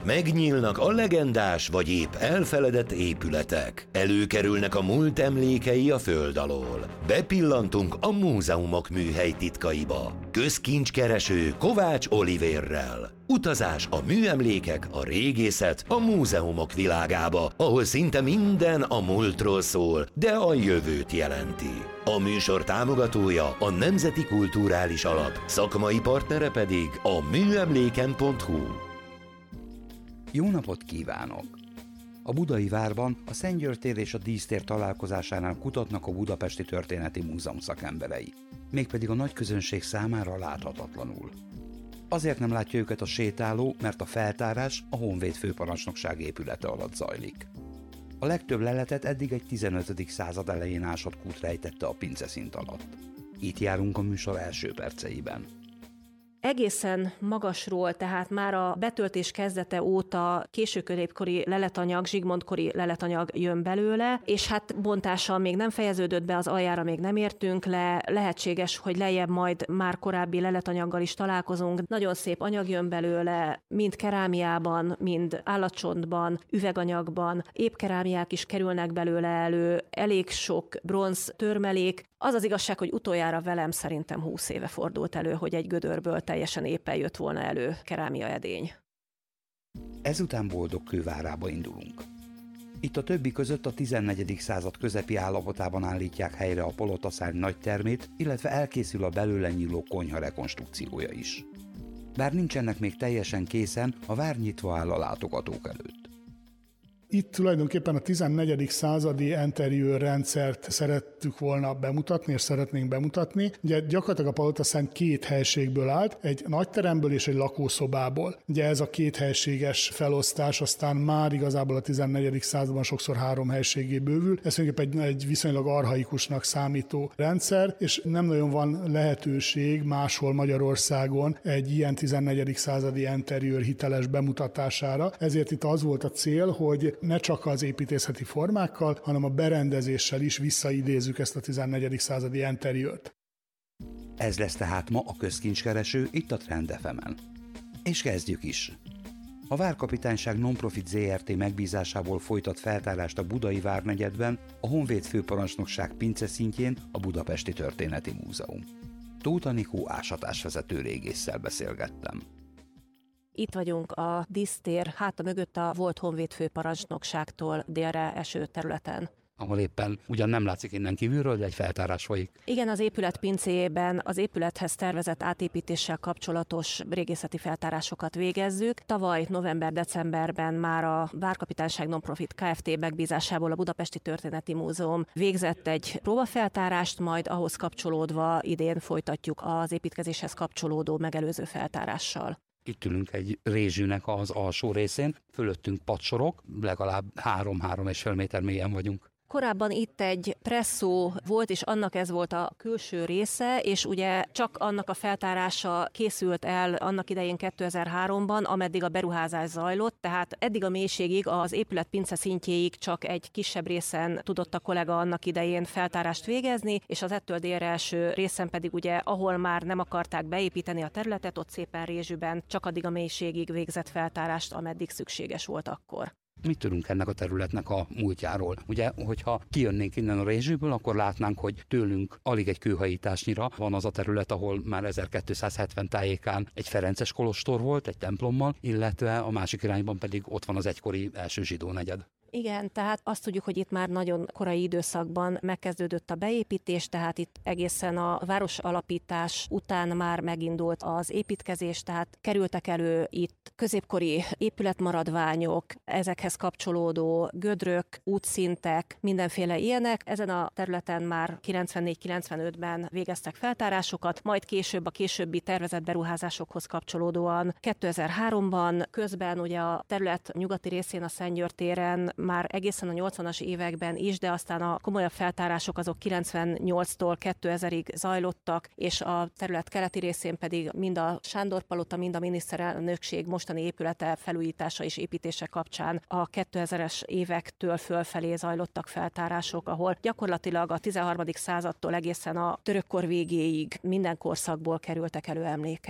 Megnyílnak a legendás vagy épp elfeledett épületek. Előkerülnek a múlt emlékei a föld alól. Bepillantunk a múzeumok műhely titkaiba. Közkincskereső Kovács Olivérrel. Utazás a műemlékek, a régészet, a múzeumok világába, ahol szinte minden a múltról szól, de a jövőt jelenti. A műsor támogatója a Nemzeti Kulturális Alap, szakmai partnere pedig a műemléken.hu. Jó napot kívánok! A Budai Várban a Szent György tér és a Dísztér találkozásánál kutatnak a Budapesti Történeti Múzeum szakemberei, mégpedig a nagy közönség számára láthatatlanul. Azért nem látja őket a sétáló, mert a feltárás a Honvéd főparancsnokság épülete alatt zajlik. A legtöbb leletet eddig egy 15. század elején ásott kút rejtette a pinceszint alatt. Itt járunk a műsor első perceiben. Egészen magasról, tehát már a betöltés kezdete óta késő-középkori leletanyag, Zsigmond-kori leletanyag jön belőle, és hát bontással még nem fejeződött be, az aljára még nem értünk le, lehetséges, hogy lejjebb majd már korábbi leletanyaggal is találkozunk. Nagyon szép anyag jön belőle, mind kerámiában, mind állatcsontban, üveganyagban, épkerámiák is kerülnek belőle elő, elég sok bronz törmelék. Az az igazság, hogy utoljára velem szerintem 20 éve fordult elő, hogy egy gödörből teljesen éppen jött volna elő kerámia edény. Ezután Boldogkő várába indulunk. Itt a többi között a 14. század közepi állapotában állítják helyre a Polotaszárny nagytermét, illetve elkészül a belőle nyíló konyha rekonstrukciója is. Bár nincsenek még teljesen készen, a vár nyitva áll a látogatók előtt. Itt tulajdonképpen a 14. századi interiőr rendszert szerettük volna bemutatni, és szeretnénk bemutatni. Ugye gyakorlatilag a Polotaszárny két helységből állt, egy nagyteremből és egy lakószobából. Ugye ez a két helységes felosztás aztán már igazából a 14. században sokszor három helységé bővül. Ez tulajdonképpen egy viszonylag archaikusnak számító rendszer, és nem nagyon van lehetőség máshol Magyarországon egy ilyen 14. századi interiőr hiteles bemutatására. Ezért itt az volt a cél, hogy ne csak az építészeti formákkal, hanem a berendezéssel is visszaidézzük ezt a 14. századi interiőrt. Ez lesz tehát ma a közkincskereső itt a Trend FM-en. És kezdjük is! A Várkapitányság Nonprofit Zrt. Megbízásából folytat feltárást a Budai Várnegyedben, a Honvéd főparancsnokság pinceszintjén a Budapesti Történeti Múzeum. Tóth Anikó ásatásvezető régésszel beszélgettem. Itt vagyunk a Dísztér háta mögött a volt Honvéd főparancsnokságtól délre eső területen. Ahol éppen ugyan nem látszik innen kívülről, de egy feltárás folyik. Igen, az épület pincéjében az épülethez tervezett átépítéssel kapcsolatos régészeti feltárásokat végezzük. Tavaly november-decemberben már a Várkapitányság Nonprofit Kft. Megbízásából a Budapesti Történeti Múzeum végzett egy próbafeltárást, majd ahhoz kapcsolódva idén folytatjuk az építkezéshez kapcsolódó megelőző feltárással. Itt ülünk egy rézsűnek az alsó részén, fölöttünk padsorok, legalább 3-3,5 méter mélyen vagyunk. Korábban itt egy presszó volt, és annak ez volt a külső része, és ugye csak annak a feltárása készült el annak idején 2003-ban, ameddig a beruházás zajlott, tehát eddig a mélységig, az épület pince szintjéig csak egy kisebb részen tudott a kollega annak idején feltárást végezni, és az ettől délre eső részen pedig ugye, ahol már nem akarták beépíteni a területet, ott szépen rézsűben csak addig a mélységig végzett feltárást, ameddig szükséges volt akkor. Mit tudunk ennek a területnek a múltjáról? Ugye, hogyha kijönnénk innen a rézsűből, akkor látnánk, hogy tőlünk alig egy kőhajításnyira van az a terület, ahol már 1270 tájékán egy ferences kolostor volt, egy templommal, illetve a másik irányban pedig ott van az egykori első zsidó negyed. Igen, tehát azt tudjuk, hogy itt már nagyon korai időszakban megkezdődött a beépítés, tehát itt egészen a városalapítás után már megindult az építkezés, tehát kerültek elő itt középkori épületmaradványok, ezekhez kapcsolódó gödrök, útszintek, mindenféle ilyenek. Ezen a területen már 94-95-ben végeztek feltárásokat, majd később a későbbi tervezett beruházásokhoz kapcsolódóan 2003-ban, közben ugye a terület nyugati részén a Szent György téren már egészen a 80-as években is, de aztán a komolyabb feltárások azok 98-tól 2000-ig zajlottak, és a terület keleti részén pedig mind a Sándor palota, mind a miniszterelnökség mostani épülete felújítása és építése kapcsán a 2000-es évektől fölfelé zajlottak feltárások, ahol gyakorlatilag a 13. századtól egészen a törökkor végéig minden korszakból kerültek elő emlékek.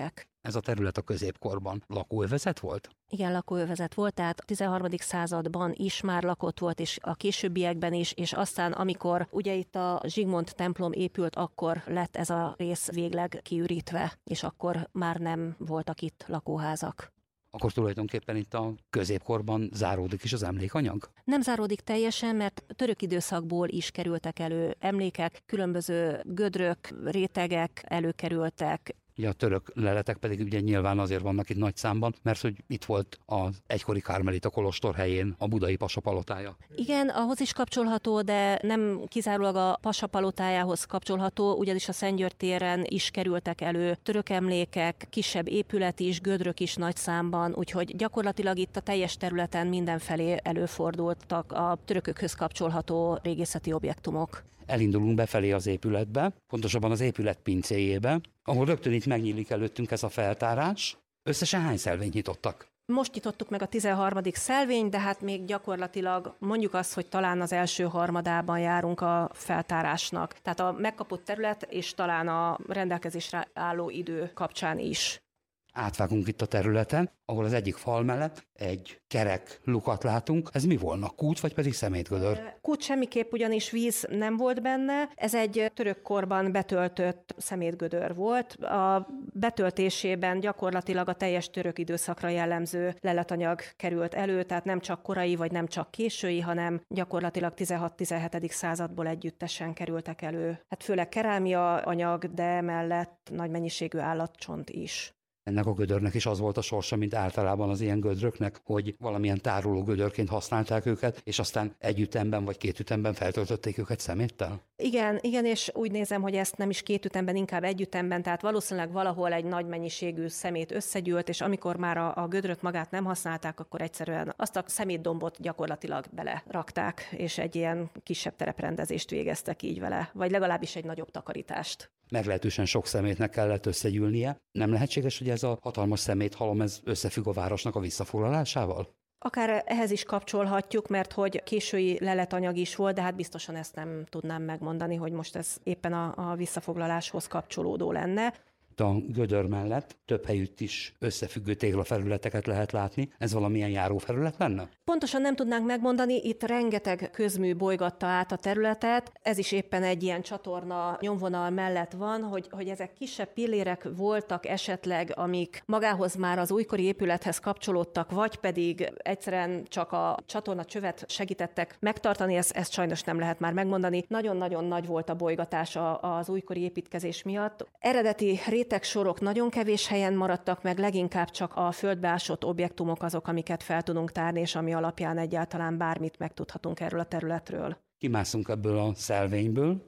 Ez a terület a középkorban lakóövezet volt? Igen, lakóövezet volt, tehát a 13. században is már lakott volt, és a későbbiekben is, és aztán, amikor ugye itt a Zsigmond templom épült, akkor lett ez a rész végleg kiürítve, és akkor már nem voltak itt lakóházak. Akkor tulajdonképpen itt a középkorban záródik is az emlékanyag? Nem záródik teljesen, mert török időszakból is kerültek elő emlékek, különböző gödrök, rétegek előkerültek. Ugye a török leletek pedig ugye nyilván azért vannak itt nagy számban, mert hogy itt volt az egykori Kármelita kolostor helyén a budai Pasa palotája. Igen, ahhoz is kapcsolható, de nem kizárólag a Pasa palotájához kapcsolható, ugyanis a Szentgyörgy téren is kerültek elő török emlékek, kisebb épület is, gödrök is nagy számban, úgyhogy gyakorlatilag itt a teljes területen mindenfelé előfordultak a törökökhöz kapcsolható régészeti objektumok. Elindulunk befelé az épületbe, pontosabban az épület pincéjébe, ahol rögtön itt megnyílik előttünk ez a feltárás. Összesen hány szelvényt nyitottak? Most nyitottuk meg a 13. szelvény, de hát még gyakorlatilag mondjuk azt, hogy talán az első harmadában járunk a feltárásnak. Tehát a megkapott terület és talán a rendelkezésre álló idő kapcsán is. Átvágunk itt a területen, ahol az egyik fal mellett egy kerek lukat látunk. Ez mi volna? Kút vagy pedig szemétgödör? Kút semmiképp, ugyanis víz nem volt benne. Ez egy török korban betöltött szemétgödör volt. A betöltésében gyakorlatilag a teljes török időszakra jellemző leletanyag került elő, tehát nem csak korai vagy nem csak késői, hanem gyakorlatilag 16-17. századból együttesen kerültek elő. Hát főleg kerámia anyag, de emellett nagy mennyiségű állatcsont is. Ennek a gödörnek is az volt a sorsa, mint általában az ilyen gödröknek, hogy valamilyen tároló gödörként használták őket, és aztán egy ütemben vagy két ütemben feltöltötték őket szeméttel? Igen, és úgy nézem, hogy ezt nem is két ütemben, inkább egy ütemben, tehát valószínűleg valahol egy nagy mennyiségű szemét összegyűlt, és amikor már a gödröt magát nem használták, akkor egyszerűen azt a szemétdombot gyakorlatilag belerakták, és egy ilyen kisebb tereprendezést végeztek így vele, vagy legalábbis egy nagyobb takarítást. Meglehetősen sok szemétnek kellett összegyűlnie. Nem lehetséges, hogy ez a hatalmas szeméthalom ez összefügg a városnak a visszafoglalásával? Akár ehhez is kapcsolhatjuk, mert hogy késői leletanyag is volt, de hát biztosan ezt nem tudnám megmondani, hogy most ez éppen a visszafoglaláshoz kapcsolódó lenne. A gödör mellett több helyütt is összefüggő téglafelületeket lehet látni. Ez valamilyen járófelület lenne? Pontosan nem tudnánk megmondani, itt rengeteg közmű bolygatta át a területet, ez is éppen egy ilyen csatorna nyomvonal mellett van, hogy ezek kisebb pillérek voltak esetleg, amik magához már az újkori épülethez kapcsolódtak, vagy pedig egyszerűen csak a csatorna csövet segítettek megtartani, ezt sajnos nem lehet már megmondani. Nagyon-nagyon nagy volt a bolygatás az újkori építkezés miatt. Eredeti rétegsorok nagyon kevés helyen maradtak meg, leginkább csak a földbe ásott objektumok azok, amiket fel tudunk tárni, és ami alapján egyáltalán bármit megtudhatunk erről a területről. Kimászunk ebből a szelvényből,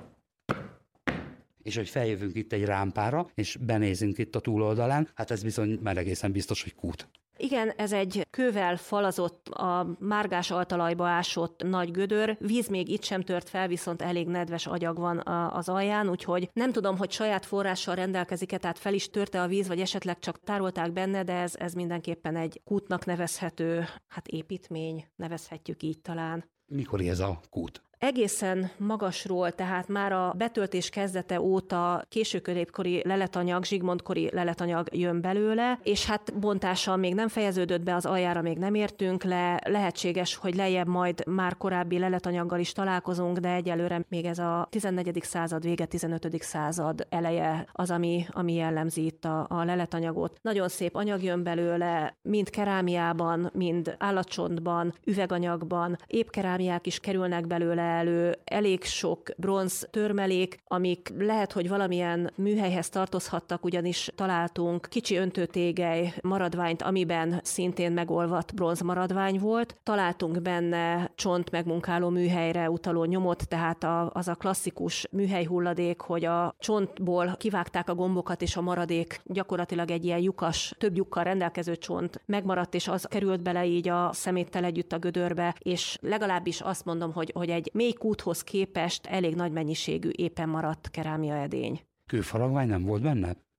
és hogy feljövünk itt egy rámpára, és benézünk itt a túloldalán, hát ez bizony már egészen biztos, hogy kút. Igen, ez egy kővel falazott, a márgás altalajba ásott nagy gödör. Víz még itt sem tört fel, viszont elég nedves agyag van az alján, úgyhogy nem tudom, hogy saját forrással rendelkezik-e, tehát fel is törte a víz, vagy esetleg csak tárolták benne, de ez mindenképpen egy kútnak nevezhető, építmény, nevezhetjük így talán. Mikor ez a kút? Egészen magasról, tehát már a betöltés kezdete óta késő-középkori leletanyag, Zsigmond-kori leletanyag jön belőle, és hát bontással még nem fejeződött be, az aljára még nem értünk le. Lehetséges, hogy lejjebb majd már korábbi leletanyaggal is találkozunk, de egyelőre még ez a 14. század vége, 15. század eleje az, ami jellemzi itt a leletanyagot. Nagyon szép anyag jön belőle, mind kerámiában, mind állatcsontban, üveganyagban, épkerámiák is kerülnek belőle elő, elég sok bronz törmelék, amik lehet, hogy valamilyen műhelyhez tartozhattak, ugyanis találtunk kicsi öntőtégely maradványt, amiben szintén megolvadt bronz maradvány volt. Találtunk benne csont megmunkáló műhelyre utaló nyomot, tehát az a klasszikus műhelyhulladék, hogy a csontból kivágták a gombokat, és a maradék gyakorlatilag egy ilyen lyukas, több lyukkal rendelkező csont megmaradt, és az került bele így a szeméttel együtt a gödörbe, és legalábbis azt mondom, hogy egy mély kúthoz képest elég nagy mennyiségű éppen maradt kerámia edény. Kőfaragvány nem volt benne?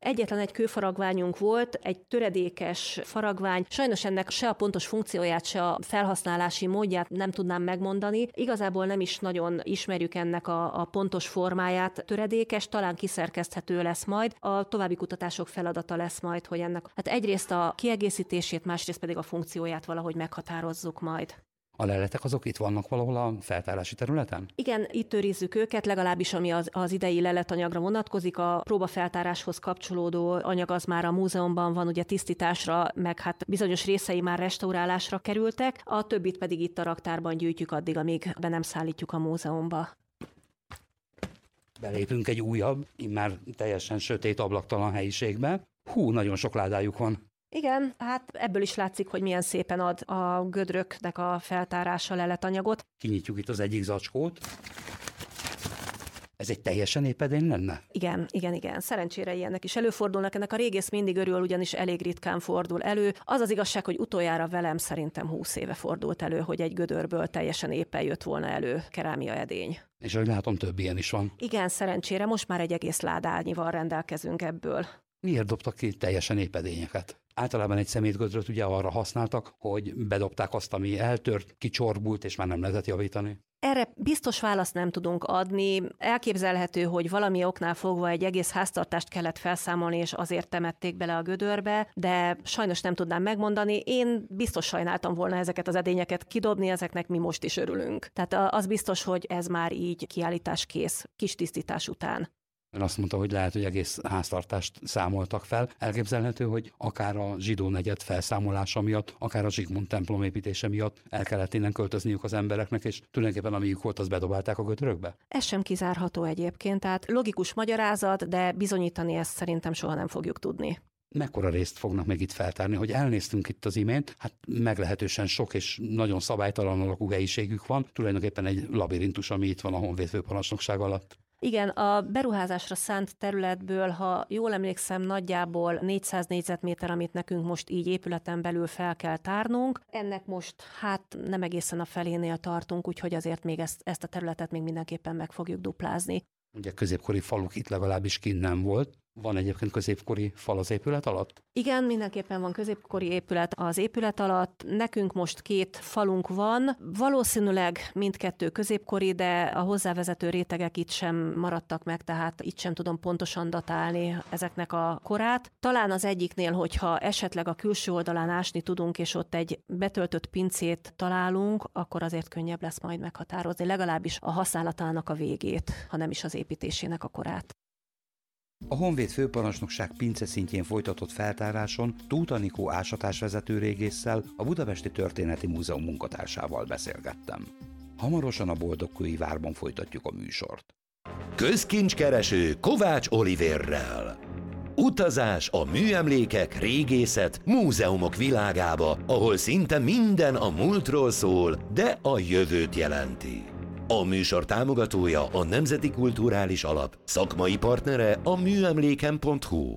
Egyetlen egy kőfaragványunk volt, egy töredékes faragvány. Sajnos ennek se a pontos funkcióját, se a felhasználási módját nem tudnám megmondani. Igazából nem is nagyon ismerjük ennek a pontos formáját. Töredékes, talán kiszerkeszthető lesz majd. A további kutatások feladata lesz majd, hogy ennek egyrészt a kiegészítését, másrészt pedig a funkcióját valahogy meghatározzuk majd. A leletek azok itt vannak valahol a feltárási területen? Igen, itt őrizzük őket, legalábbis ami az idei leletanyagra vonatkozik. A próbafeltáráshoz kapcsolódó anyag az már a múzeumban van, ugye tisztításra, meg hát bizonyos részei már restaurálásra kerültek, a többit pedig itt a raktárban gyűjtjük addig, amíg be nem szállítjuk a múzeumba. Belépünk egy újabb, immár teljesen sötét, ablaktalan helyiségbe. Nagyon sok ládájuk van. Igen, hát ebből is látszik, hogy milyen szépen ad a gödröknek a feltárása leletanyagot. Kinyitjuk itt az egyik zacskót. Ez egy teljesen épedény lenne? Igen. Szerencsére ilyenek is előfordulnak. Ennek a régész mindig örül, ugyanis elég ritkán fordul elő. Az az igazság, hogy utoljára velem szerintem 20 éve fordult elő, hogy egy gödörből teljesen éppen jött volna elő kerámia edény. És ahogy látom, több ilyen is van. Igen, szerencsére most már egy egész ládányival rendelkezünk ebből. Miért dobtak ki teljesen épedényeket? Általában egy szemétgödröt ugye arra használtak, hogy bedobták azt, ami eltört, kicsorbult, és már nem lehetett javítani. Erre biztos választ nem tudunk adni. Elképzelhető, hogy valami oknál fogva egy egész háztartást kellett felszámolni, és azért temették bele a gödörbe, de sajnos nem tudnám megmondani. Én biztos sajnáltam volna ezeket az edényeket kidobni, ezeknek mi most is örülünk. Tehát az biztos, hogy ez már így kiállításkész, kis tisztítás után. Ön azt mondta, hogy lehet, hogy egész háztartást számoltak fel. Elképzelhető, hogy akár a zsidó negyed felszámolása miatt, akár a Zsigmond templom építése miatt el kellett innen költözniük az embereknek, és tulajdonképpen amiük volt, azt bedobálták a gödrökbe? Ez sem kizárható egyébként, tehát logikus magyarázat, de bizonyítani ezt szerintem soha nem fogjuk tudni. Mekkora részt fognak meg itt feltárni, hogy elnéztünk itt az imént, hát meglehetősen sok és nagyon szabálytalan alakú helyiségük van, tulajdonképpen egy labirintus, ami itt van a Honvéd főparancsnokság alatt. Igen, a beruházásra szánt területből, ha jól emlékszem, nagyjából 400 négyzetméter, amit nekünk most így épületen belül fel kell tárnunk. Ennek most nem egészen a felénél tartunk, úgyhogy azért még ezt a területet még mindenképpen meg fogjuk duplázni. Ugye középkori faluk itt legalábbis kint nem volt. Van egyébként középkori fal az épület alatt? Igen, mindenképpen van középkori épület az épület alatt. Nekünk most 2 falunk van. Valószínűleg mindkettő középkori, de a hozzávezető rétegek itt sem maradtak meg, tehát itt sem tudom pontosan datálni ezeknek a korát. Talán az egyiknél, hogyha esetleg a külső oldalán ásni tudunk, és ott egy betöltött pincét találunk, akkor azért könnyebb lesz majd meghatározni, legalábbis a használatának a végét, ha nem is az építésének a korát. A Honvéd főparancsnokság pince szintjén folytatott feltáráson Tóth Anikó ásatásvezető régésszel, a Budapesti Történeti Múzeum munkatársával beszélgettem. Hamarosan a Boldogkői várban folytatjuk a műsort. Közkincskereső Kovács Olivérrel. Utazás a műemlékek, régészet, múzeumok világába, ahol szinte minden a múltról szól, de a jövőt jelenti. A műsor támogatója a Nemzeti Kulturális Alap, szakmai partnere a műemléken.hu.